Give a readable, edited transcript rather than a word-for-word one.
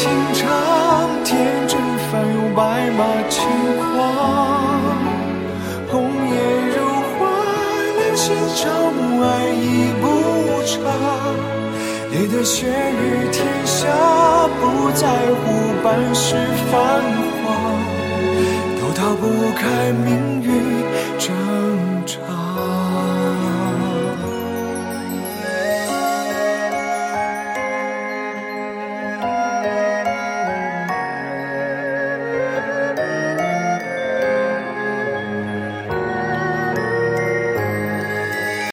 情长，天真翻涌白马青黄。红颜如花，两心朝暮，爱已不长。你的血与天下，不在乎半世繁华，都逃不开命运